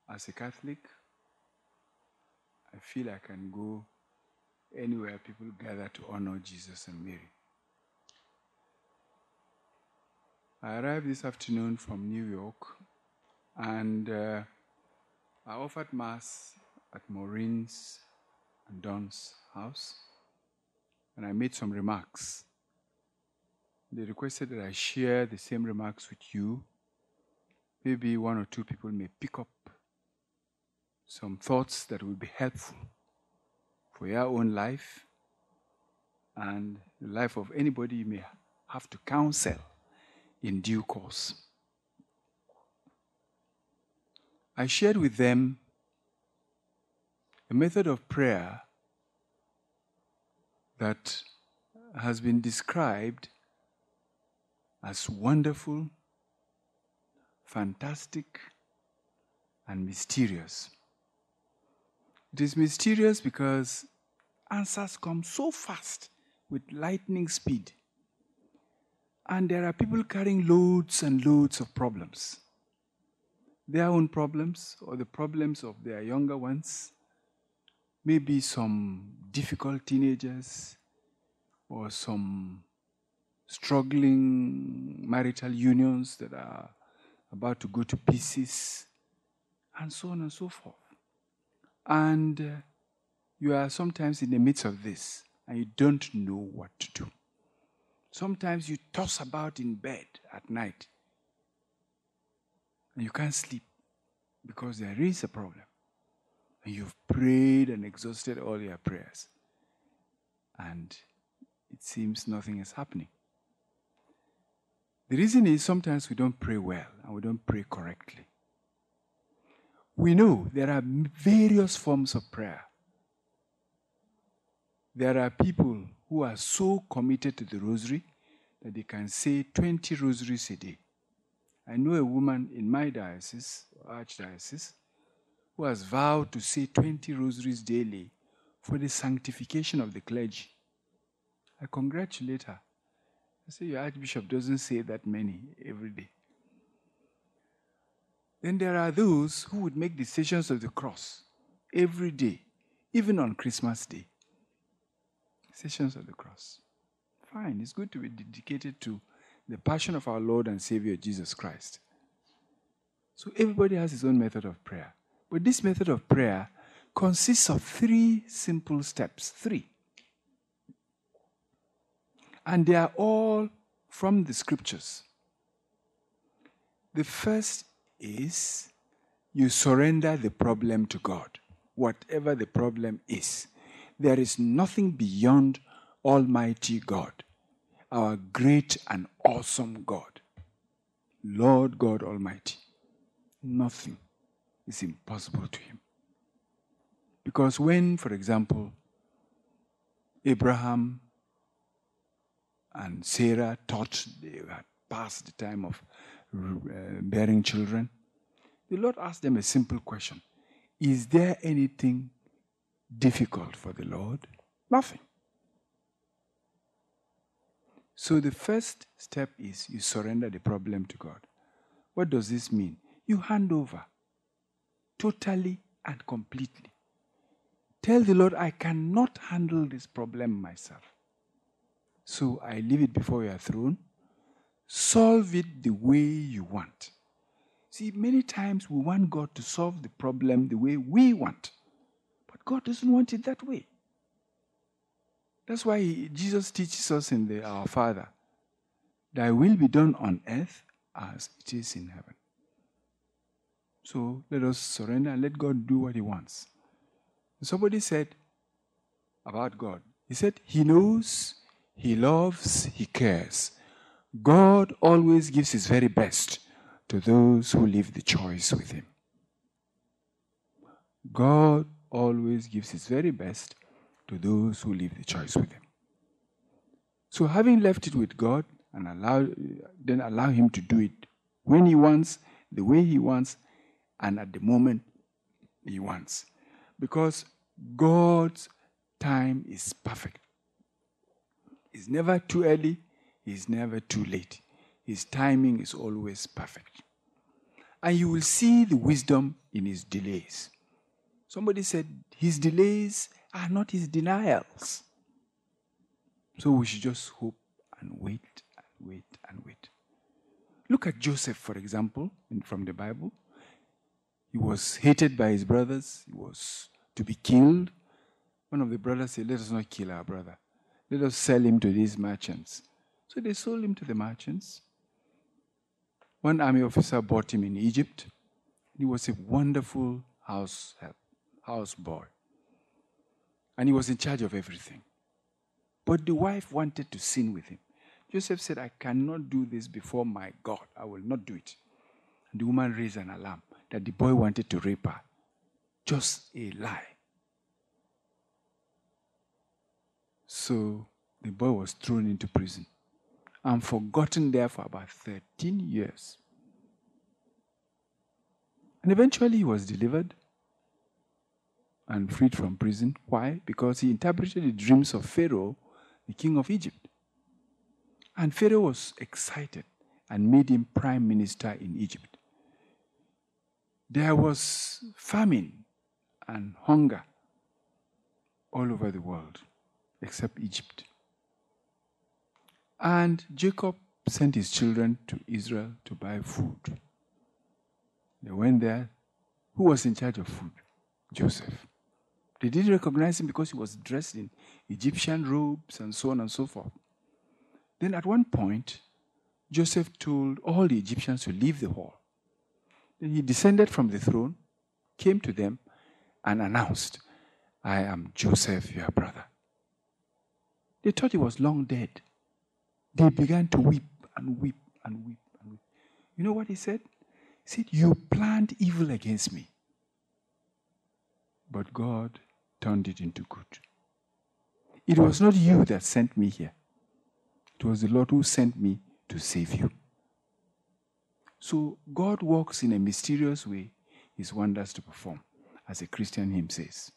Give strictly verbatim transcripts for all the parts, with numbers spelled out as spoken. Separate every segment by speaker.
Speaker 1: As a Catholic, I feel I can go anywhere people gather to honor Jesus and Mary. I arrived this afternoon from New York, and uh, I offered Mass at Maureen's and Don's house, and I made some remarks. They requested that I share the same remarks with you. Maybe one or two people may pick up some thoughts that will be helpful for your own life and the life of anybody you may have to counsel in due course. I shared with them a method of prayer that has been described as wonderful, fantastic, and mysterious. It is mysterious because answers come so fast with lightning speed. And there are people carrying loads and loads of problems. Their own problems or the problems of their younger ones. Maybe some difficult teenagers or some struggling marital unions that are about to go to pieces, and so on and so forth. And uh, you are sometimes in the midst of this, and you don't know what to do. Sometimes you toss about in bed at night, and you can't sleep because there is a problem. And you've prayed and exhausted all your prayers, and it seems nothing is happening. The reason is sometimes we don't pray well and we don't pray correctly. We know there are various forms of prayer. There are people who are so committed to the rosary that they can say twenty rosaries a day. I know a woman in my diocese, archdiocese, who has vowed to say twenty rosaries daily for the sanctification of the clergy. I congratulate her. I say, your Archbishop doesn't say that many every day. Then there are those who would make the Stations of the Cross every day, even on Christmas Day. Stations of the Cross. Fine, it's good to be dedicated to the passion of our Lord and Savior Jesus Christ. So everybody has his own method of prayer. But this method of prayer consists of three simple steps. Three. And they are all from the scriptures. The first is you surrender the problem to God, whatever the problem is. There is nothing beyond Almighty God, our great and awesome God, Lord God Almighty. Nothing is impossible to him. Because when, for example, Abraham and Sarah thought they had passed the time of uh, bearing children, the Lord asked them a simple question. Is there anything difficult for the Lord? Nothing. So the first step is you surrender the problem to God. What does this mean? You hand over totally and completely. Tell the Lord, I cannot handle this problem myself. So I leave it before your throne. Solve it the way you want. See, many times we want God to solve the problem the way we want. But God doesn't want it that way. That's why he, Jesus teaches us in the Our Father, thy will be done on earth as it is in heaven. So let us surrender and let God do what he wants. Somebody said about God, he said, he knows, he loves, he cares. God always gives his very best to those who leave the choice with him. God always gives his very best to those who leave the choice with him. So having left it with God, and allow, then allow him to do it when he wants, the way he wants, and at the moment he wants. Because God's time is perfect. It's never too early, it's never too late. His timing is always perfect. And you will see the wisdom in his delays. Somebody said his delays are not his denials. So we should just hope and wait and wait and wait. Look at Joseph, for example, in, from the Bible. He was hated by his brothers. He was to be killed. One of the brothers said, let us not kill our brother. Let us sell him to these merchants. So they sold him to the merchants. One army officer bought him in Egypt. He was a wonderful house help, house boy. And he was in charge of everything. But the wife wanted to sin with him. Joseph said, I cannot do this before my God. I will not do it. And the woman raised an alarm that the boy wanted to rape her. Just a lie. So the boy was thrown into prison and forgotten there for about thirteen years. And eventually he was delivered and freed from prison. Why? Because he interpreted the dreams of Pharaoh, the king of Egypt. And Pharaoh was excited and made him prime minister in Egypt. There was famine and hunger all over the world, except Egypt. And Jacob sent his children to Israel to buy food. They went there. Who was in charge of food? Joseph. They didn't recognize him because he was dressed in Egyptian robes and so on and so forth. Then at one point, Joseph told all the Egyptians to leave the hall. Then he descended from the throne, came to them, and announced, I am Joseph, your brother. They thought he was long dead. They began to weep and weep and weep and weep. You know what he said? He said, you planned evil against me. But God turned it into good. It was not you that sent me here. It was the Lord who sent me to save you. So God works in a mysterious way, his wonders to perform, as a Christian hymn says.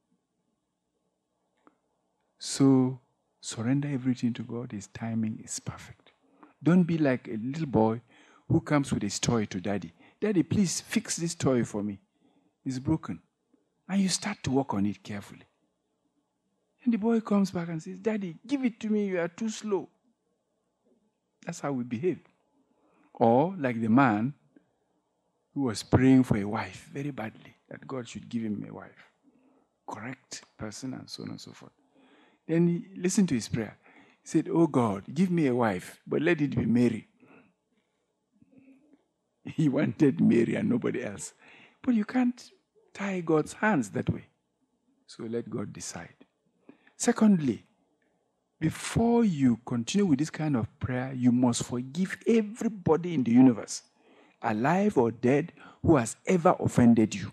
Speaker 1: So surrender everything to God. His timing is perfect. Don't be like a little boy who comes with his toy to daddy. Daddy, please fix this toy for me. It's broken. And you start to work on it carefully. And the boy comes back and says, Daddy, give it to me. You are too slow. That's how we behave. Or like the man who was praying for a wife very badly, that God should give him a wife. Correct person and so on and so forth. Then he listened to his prayer. He said, oh God, give me a wife, but let it be Mary. He wanted Mary and nobody else. But you can't tie God's hands that way. So let God decide. Secondly, before you continue with this kind of prayer, you must forgive everybody in the universe, alive or dead, who has ever offended you.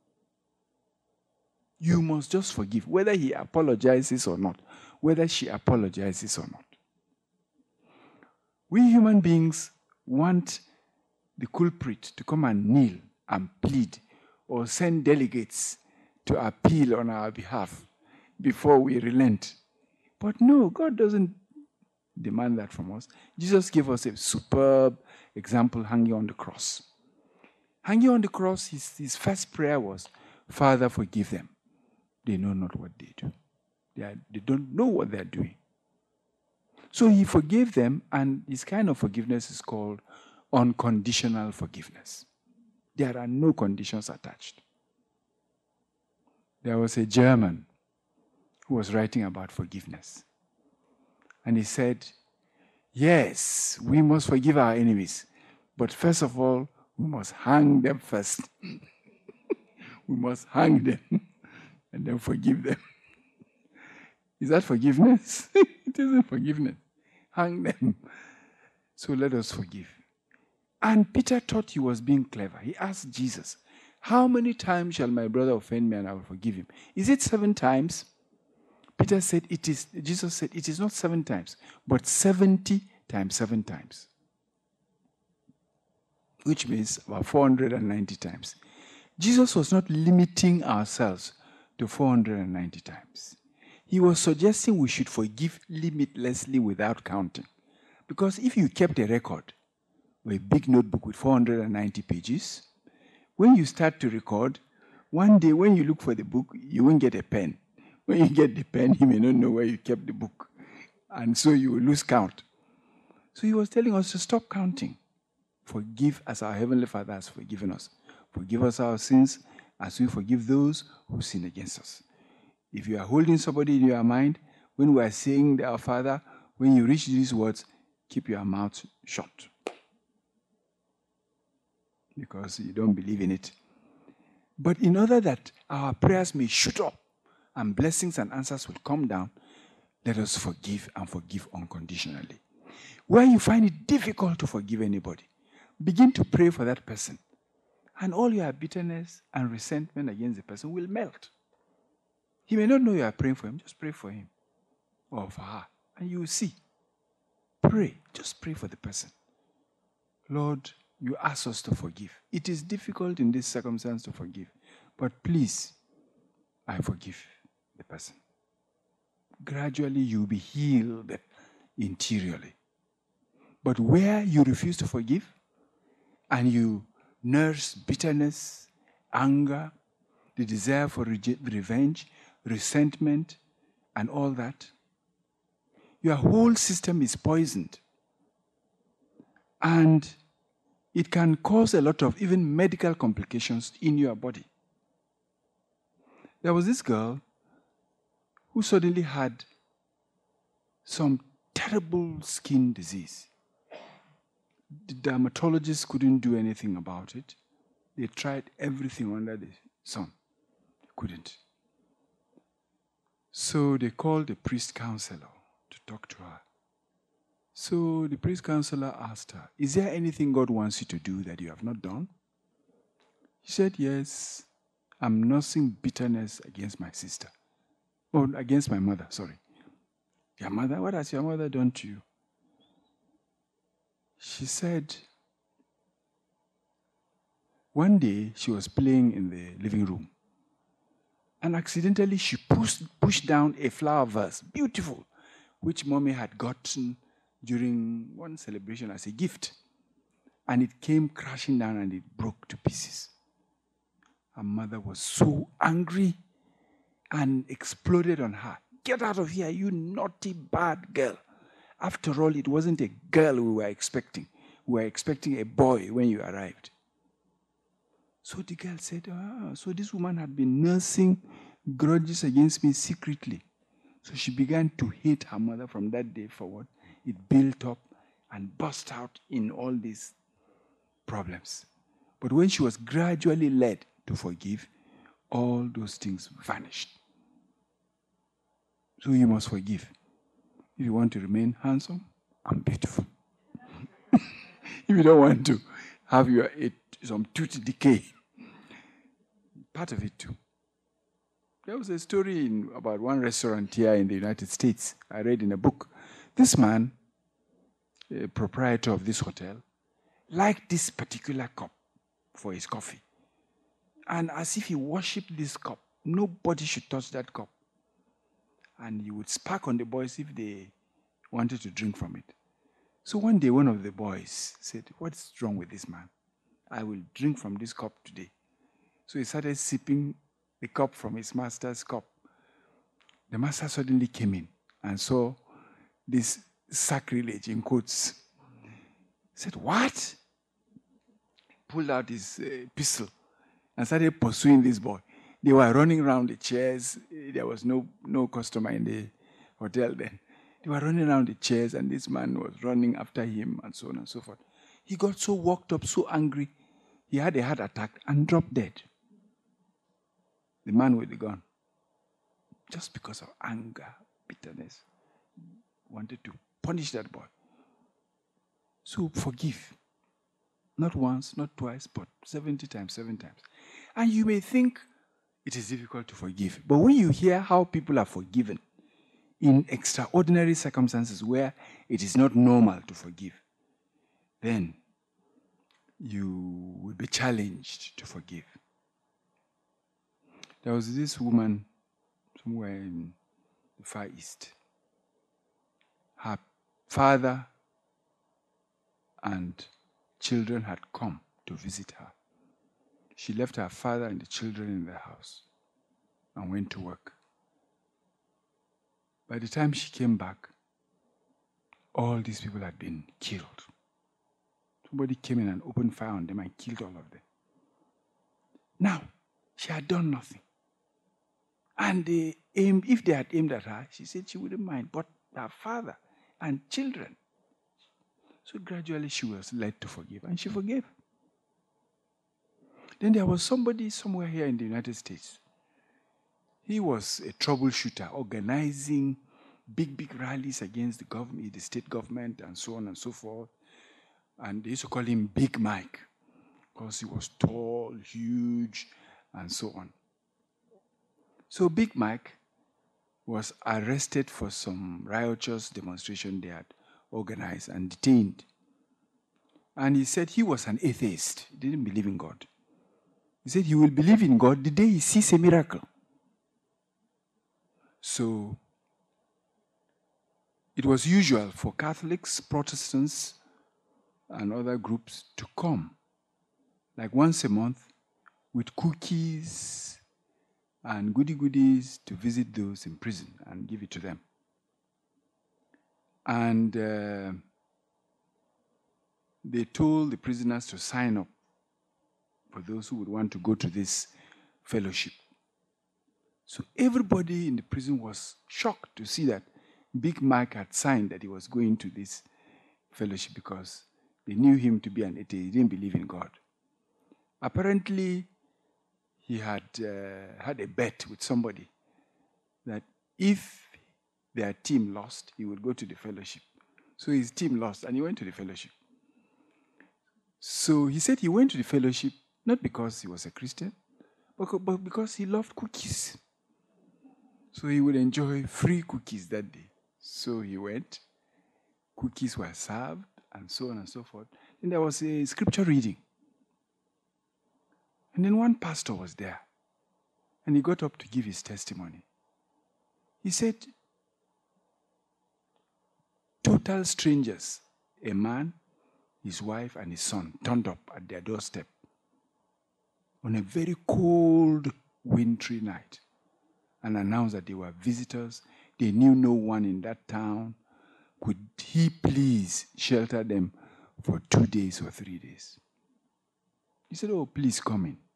Speaker 1: You must just forgive, whether he apologizes or not, whether she apologizes or not. We human beings want the culprit to come and kneel and plead or send delegates to appeal on our behalf before we relent. But no, God doesn't demand that from us. Jesus gave us a superb example hanging on the cross. Hanging on the cross, his, his first prayer was, Father, forgive them. They know not what they do. They, are, they don't know what they're doing. So he forgave them, and this kind of forgiveness is called unconditional forgiveness. There are no conditions attached. There was a German who was writing about forgiveness. And he said, yes, we must forgive our enemies. But first of all, we must hang them first. We must hang them and then forgive them. Is that forgiveness? It isn't forgiveness. Hang them. So let us forgive. And Peter thought he was being clever. He asked Jesus, how many times shall my brother offend me and I will forgive him? Is it seven times? Peter said, it is, Jesus said, it is not seven times, but seventy times seven times. Which means about four hundred ninety times. Jesus was not limiting ourselves to four hundred ninety times. He was suggesting we should forgive limitlessly without counting. Because if you kept a record, or a big notebook with four hundred ninety pages, when you start to record, one day when you look for the book, you won't get a pen. When you get the pen, you may not know where you kept the book. And so you will lose count. So he was telling us to stop counting. Forgive as our Heavenly Father has forgiven us. Forgive us our sins as we forgive those who sin against us. If you are holding somebody in your mind, when we are saying our Father, when you reach these words, keep your mouth shut. Because you don't believe in it. But in order that our prayers may shoot up and blessings and answers will come down, let us forgive and forgive unconditionally. Where you find it difficult to forgive anybody, begin to pray for that person. And all your bitterness and resentment against the person will melt. He may not know you are praying for him. Just pray for him or for her. And you will see. Pray. Just pray for the person. Lord, you ask us to forgive. It is difficult in this circumstance to forgive. But please, I forgive the person. Gradually, you'll be healed interiorly. But where you refuse to forgive and you nurse bitterness, anger, the desire for re- revenge, resentment, and all that, your whole system is poisoned. And it can cause a lot of even medical complications in your body. There was this girl who suddenly had some terrible skin disease. The dermatologists couldn't do anything about it. They tried everything under the sun. They couldn't. So they called the priest counselor to talk to her. So the priest counselor asked her, is there anything God wants you to do that you have not done? She said, yes, I'm nursing bitterness against my sister. Or against my mother, sorry. Your mother? What has your mother done to you? She said, one day she was playing in the living room and accidentally she pushed, pushed down a flower vase, beautiful, which mommy had gotten during one celebration as a gift. And it came crashing down and it broke to pieces. Her mother was so angry and exploded on her. Get out of here, you naughty, bad girl. After all, it wasn't a girl we were expecting. We were expecting a boy when you arrived. So the girl said, ah, so this woman had been nursing grudges against me secretly. So she began to hate her mother from that day forward. It built up and burst out in all these problems. But when she was gradually led to forgive, all those things vanished. So you must forgive. If you want to remain handsome and beautiful. If you don't want to have your it, some tooth decay. Part of it too. There was a story in, about one restaurant here in the United States. I read in a book. This man, a proprietor of this hotel, liked this particular cup for his coffee. And as if he worshipped this cup, nobody should touch that cup. And he would spark on the boys if they wanted to drink from it. So one day, one of the boys said, what's wrong with this man? I will drink from this cup today. So he started sipping the cup from his master's cup. The master suddenly came in and saw this sacrilege in quotes. He said, what? Pulled out his uh, pistol and started pursuing this boy. They were running around the chairs. There was no, no customer in the hotel then. They were running around the chairs and this man was running after him and so on and so forth. He got so worked up, so angry, he had a heart attack and dropped dead. The man with the gun. Just because of anger, bitterness. Wanted to punish that boy. So forgive. Not once, not twice, but seventy times, seven times. And you may think it is difficult to forgive. But when you hear how people are forgiven in extraordinary circumstances where it is not normal to forgive, then you will be challenged to forgive. There was this woman somewhere in the Far East. Her father and children had come to visit her. she left her father and the children in the house and went to work. By the time she came back, all these people had been killed. Somebody came in and opened fire on them and killed all of them. Now, she had done nothing. And they aimed, if they had aimed at her, she said she wouldn't mind, but her father and children. So gradually she was led to forgive, and she forgave. Then there was somebody somewhere here in the United States. He was a troubleshooter, organizing big, big rallies against the government, the state government, and so on and so forth. And they used to call him Big Mike, because he was tall, huge, and so on. So Big Mike was arrested for some riotous demonstration they had organized and detained. And he said he was an atheist. He didn't believe in God. He said he will believe in God the day he sees a miracle. So it was usual for Catholics, Protestants, and other groups to come, like once a month, with cookies and goody-goodies to visit those in prison and give it to them. And uh, they told the prisoners to sign up for those who would want to go to this fellowship. So everybody in the prison was shocked to see that Big Mike had signed that he was going to this fellowship because they knew him to be an atheist. He didn't believe in God. Apparently, he had uh, had a bet with somebody that if their team lost, he would go to the fellowship. So his team lost, and he went to the fellowship. So he said he went to the fellowship not because he was a Christian, but, but because he loved cookies. So he would enjoy free cookies that day. So he went, cookies were served, and so on and so forth. Then there was a scripture reading. And then one pastor was there, and he got up to give his testimony. He said, total strangers, a man, his wife, and his son turned up at their doorstep on a very cold, wintry night and announced that they were visitors. They knew no one in that town. Could he please shelter them for two days or three days? He said, oh, please come in.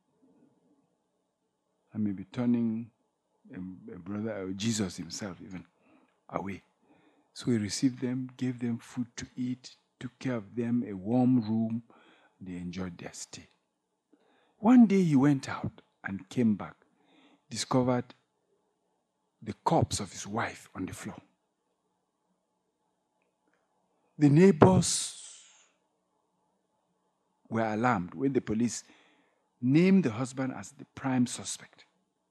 Speaker 1: I may be turning a, a brother, or Jesus himself even, away. So he received them, gave them food to eat, took care of them, a warm room. They enjoyed their stay. One day he went out and came back, discovered the corpse of his wife on the floor. The neighbors were alarmed when the police named the husband as the prime suspect.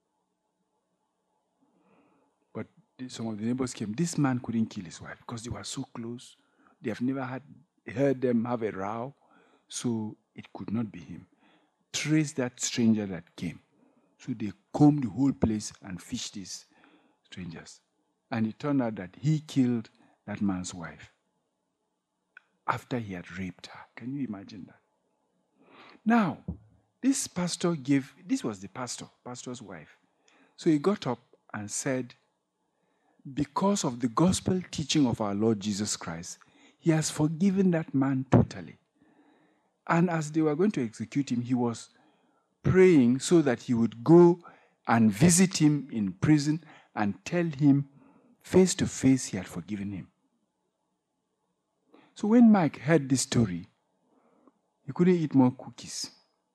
Speaker 1: But some of the neighbors came. This man couldn't kill his wife because they were so close. They have never had heard them have a row, so it could not be him. Trace that stranger that came. So they combed the whole place and fished these strangers. And it turned out that he killed that man's wife after he had raped her. Can you imagine that? Now, this pastor gave, this was the pastor, pastor's wife. So he got up and said, because of the gospel teaching of our Lord Jesus Christ, he has forgiven that man totally. And as they were going to execute him, he was praying so that he would go and visit him in prison and tell him face to face he had forgiven him. So when Mike heard this story, he couldn't eat more cookies.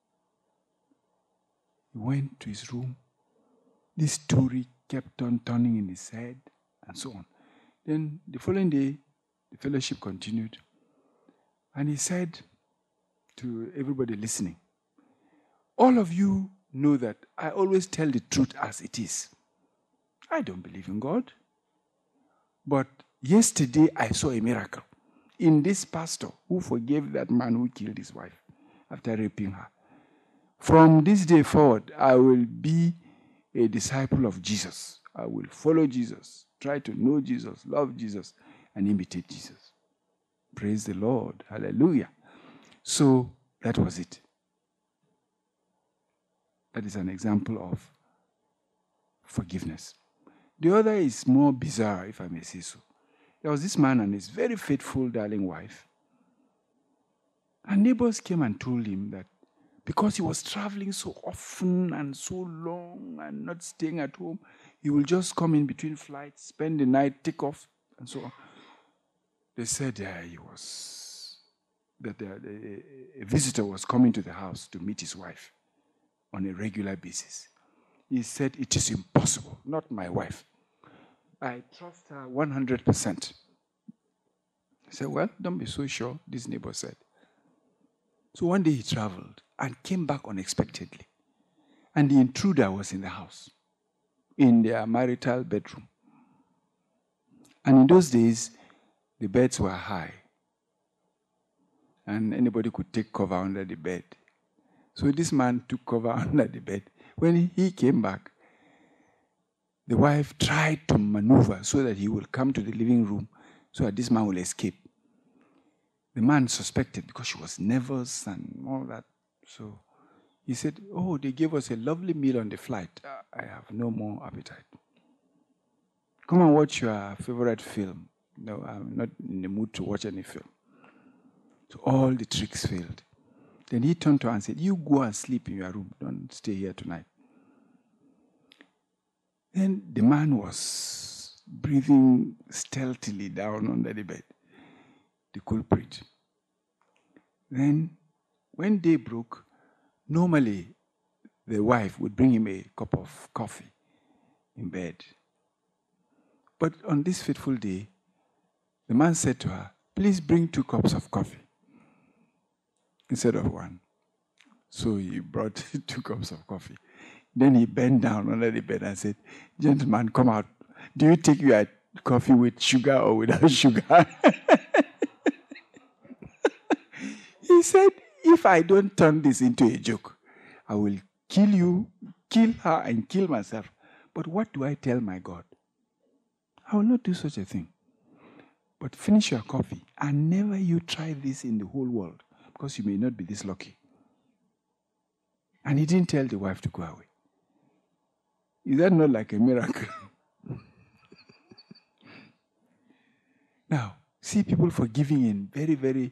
Speaker 1: He went to his room. This story kept on turning in his head and so on. Then the following day, the fellowship continued. And he said to everybody listening, all of you know that I always tell the truth as it is. I don't believe in God. But yesterday I saw a miracle in this pastor who forgave that man who killed his wife after raping her. From this day forward, I will be a disciple of Jesus. I will follow Jesus, try to know Jesus, love Jesus, and imitate Jesus. Praise the Lord. Hallelujah. So that was it. That is an example of forgiveness. The other is more bizarre, if I may say so. There was this man and his very faithful, darling wife. And neighbors came and told him that because he was traveling so often and so long and not staying at home, he will just come in between flights, spend the night, take off, and so on. They said uh, he was, that uh, a visitor was coming to the house to meet his wife on a regular basis. He said, it is impossible, not my wife. I trust her one hundred percent. He said, well, don't be so sure, this neighbor said. So one day he traveled and came back unexpectedly. And the intruder was in the house, in their marital bedroom. And in those days, the beds were high. And anybody could take cover under the bed. So this man took cover under the bed. When he came back, the wife tried to maneuver so that he will come to the living room so that this man will escape. The man suspected because she was nervous and all that. So he said, oh, they gave us a lovely meal on the flight. I have no more appetite. Come and watch your favorite film. No, I'm not in the mood to watch any film. So all the tricks failed. Then he turned to her and said, you go and sleep in your room. Don't stay here tonight. Then the man was breathing stealthily down under the bed, the culprit. Then, when day broke, normally the wife would bring him a cup of coffee in bed. But on this fateful day, the man said to her, please bring two cups of coffee instead of one. So he brought two cups of coffee. Then he bent down under the bed and said, gentlemen, come out. Do you take your coffee with sugar or without sugar? He said, if I don't turn this into a joke, I will kill you, kill her, and kill myself. But what do I tell my God? I will not do such a thing. But finish your coffee, and never you try this in the whole world, because you may not be this lucky. And he didn't tell the wife to go away. Is that not like a miracle? Now, see people forgiving in very, very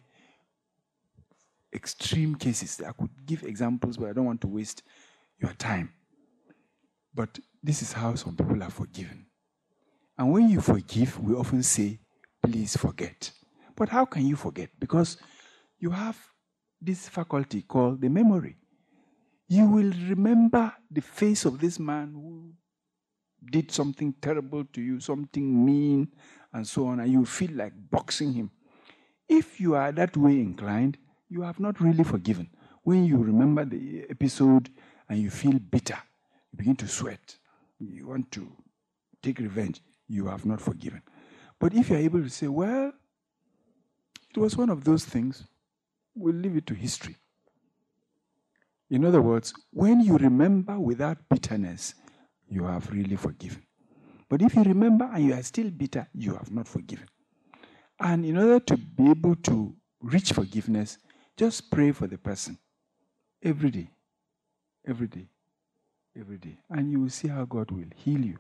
Speaker 1: extreme cases. I could give examples, but I don't want to waste your time. But this is how some people are forgiven. And when you forgive, we often say, please forget. But how can you forget? Because you have this faculty called the memory. You will remember the face of this man who did something terrible to you, something mean, and so on, and you feel like boxing him. If you are that way inclined, you have not really forgiven. When you remember the episode and you feel bitter, you begin to sweat, you want to take revenge, you have not forgiven. But if you are able to say, well, it was one of those things, we'll leave it to history. In other words, when you remember without bitterness, you have really forgiven. But if you remember and you are still bitter, you have not forgiven. And in order to be able to reach forgiveness, just pray for the person every day, every day, every day. And you will see how God will heal you.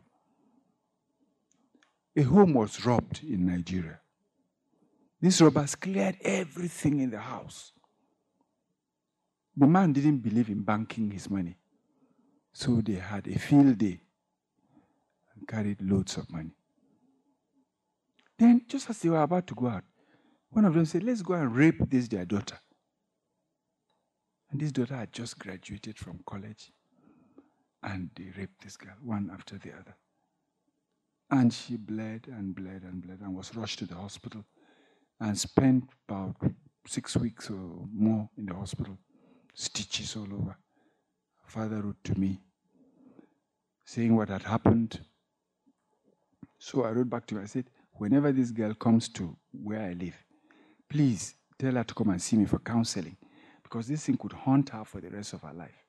Speaker 1: A home was robbed in Nigeria. These robbers cleared everything in the house. The man didn't believe in banking his money. So they had a field day and carried loads of money. Then, just as they were about to go out, one of them said, let's go and rape this their daughter. And this daughter had just graduated from college. And they raped this girl, one after the other. And she bled and bled and bled and was rushed to the hospital and spent about six weeks or more in the hospital. Stitches all over. Father wrote to me saying what had happened. So I wrote back to him. I said, whenever this girl comes to where I live, please tell her to come and see me for counseling, because this thing could haunt her for the rest of her life.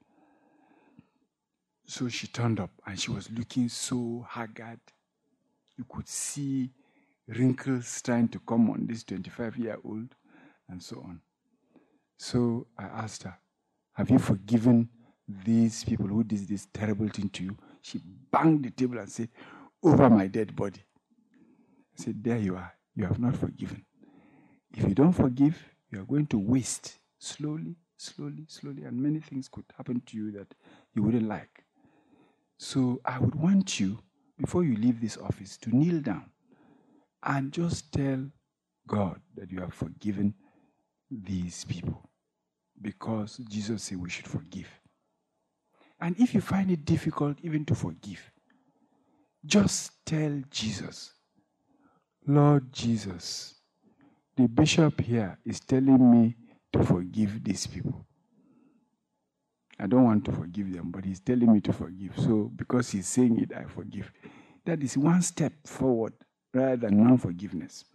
Speaker 1: So she turned up and she was looking so haggard. You could see wrinkles trying to come on this twenty-five-year-old and so on. So I asked her, have you forgiven these people who did this terrible thing to you, she banged the table and said, over my dead body. I said, there you are. You have not forgiven. If you don't forgive, you are going to waste slowly, slowly, slowly, and many things could happen to you that you wouldn't like. So I would want you, before you leave this office, to kneel down and just tell God that you have forgiven these people, because Jesus said we should forgive. And if you find it difficult even to forgive, just tell Jesus, Lord Jesus, the bishop here is telling me to forgive these people. I don't want to forgive them, but he's telling me to forgive. So because he's saying it, I forgive. That is one step forward rather than non-forgiveness.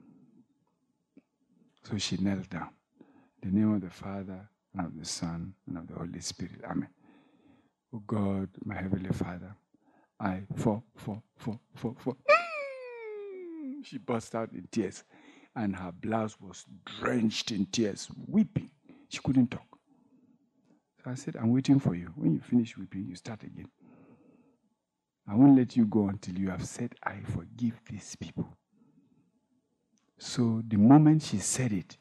Speaker 1: So she knelt down. In the name of the Father, and of the Son, and of the Holy Spirit. Amen. Oh God, my Heavenly Father, I, for, for, for, for, for. She burst out in tears, and her blouse was drenched in tears, weeping. She couldn't talk. So I said, I'm waiting for you. When you finish weeping, you start again. I won't let you go until you have said, I forgive these people. So the moment she said it,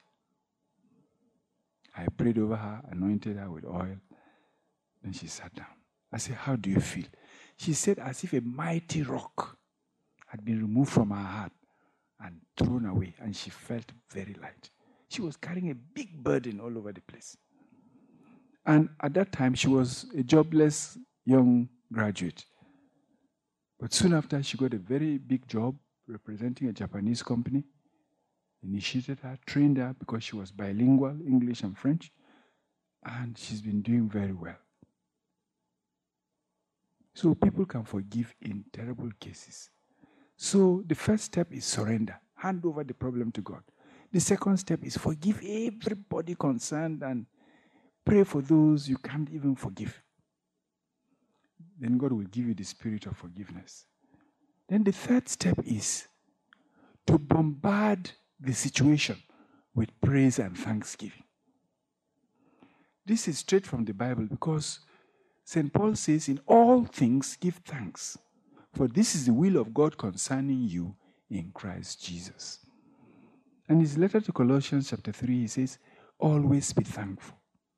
Speaker 1: I prayed over her, anointed her with oil. Then she sat down. I said, how do you feel? She said, as if a mighty rock had been removed from her heart and thrown away, and she felt very light. She was carrying a big burden all over the place. And at that time, she was a jobless young graduate. But soon after, she got a very big job representing a Japanese company. Initiated her, trained her because she was bilingual, English and French. And she's been doing very well. So people can forgive in terrible cases. So the first step is surrender. Hand over the problem to God. The second step is forgive everybody concerned and pray for those you can't even forgive. Then God will give you the spirit of forgiveness. Then the third step is to bombard the situation with praise and thanksgiving. This is straight from the Bible because Saint Paul says, in all things give thanks, for this is the will of God concerning you in Christ Jesus. And his letter to Colossians chapter three, he says, always be thankful.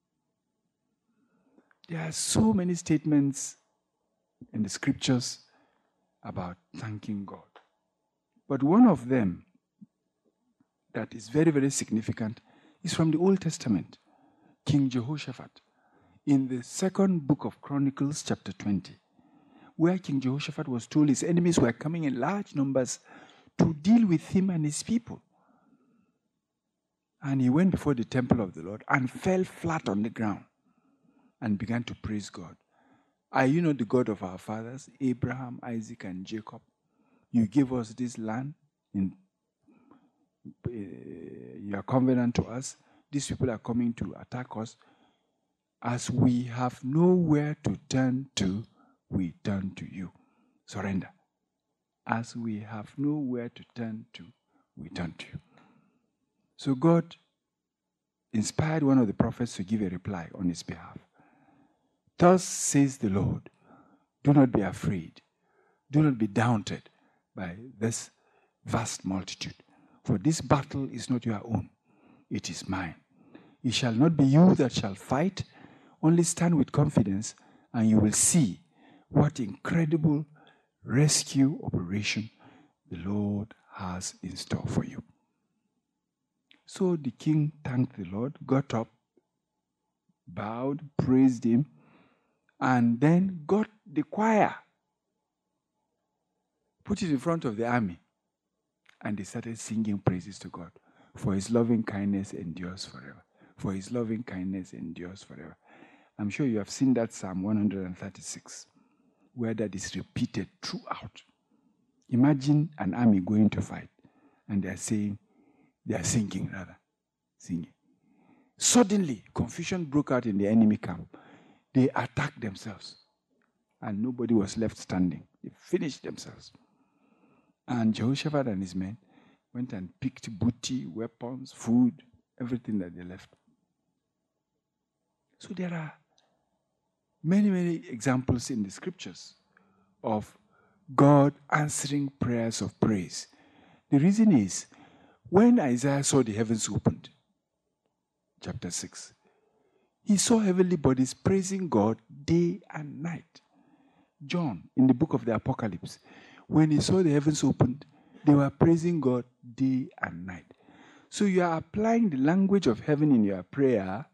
Speaker 1: There are so many statements in the scriptures about thanking God. But one of them that is very, very significant is from the Old Testament. King Jehoshaphat, in the second book of Chronicles, chapter twenty, where King Jehoshaphat was told his enemies were coming in large numbers to deal with him and his people. And he went before the temple of the Lord and fell flat on the ground and began to praise God. Are you not the God of our fathers, Abraham, Isaac, and Jacob? You gave us this land in uh, your covenant to us. These people are coming to attack us. As we have nowhere to turn to, we turn to you. Surrender. As we have nowhere to turn to, we turn to you. So God inspired one of the prophets to give a reply on his behalf. Thus says the Lord, do not be afraid. Do not be daunted by this vast multitude. For this battle is not your own. It is mine. It shall not be you that shall fight. Only stand with confidence, and you will see what incredible rescue operation the Lord has in store for you. So the king thanked the Lord, got up, bowed, praised him, and then got the choir, put it in front of the army, and they started singing praises to God. For his loving kindness endures forever. For his loving kindness endures forever. I'm sure you have seen that Psalm one thirty-six, where that is repeated throughout. Imagine an army going to fight, and they are saying, they are singing rather, singing. Suddenly, confusion broke out in the enemy camp. They attacked themselves, and nobody was left standing. They finished themselves. And Jehoshaphat and his men went and picked booty, weapons, food, everything that they left. So there are many, many examples in the scriptures of God answering prayers of praise. The reason is, when Isaiah saw the heavens opened, chapter six, he saw heavenly bodies praising God day and night. John, in the book of the Apocalypse, when he saw the heavens opened, they were praising God day and night. So you are applying the language of heaven in your prayer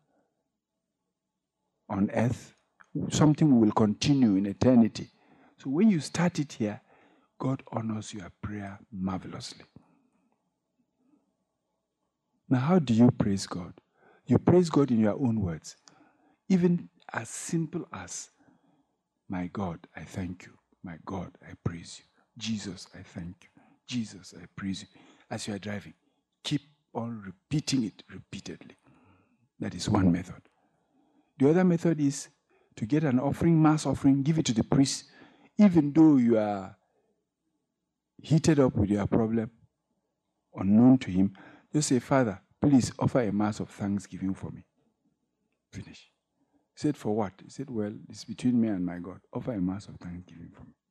Speaker 1: on earth, something will continue in eternity. So when you start it here, God honors your prayer marvelously. Now, how do you praise God? You praise God in your own words. Even as simple as, my God, I thank you. My God, I praise you. Jesus, I thank you. Jesus, I praise you. As you are driving, keep on repeating it repeatedly. That is one method. The other method is to get an offering, mass offering, give it to the priest, even though you are heated up with your problem, unknown to him. Just say, Father, please offer a mass of thanksgiving for me. Finish. He said, for what? He said, well, it's between me and my God. Offer a mass of thanksgiving for me.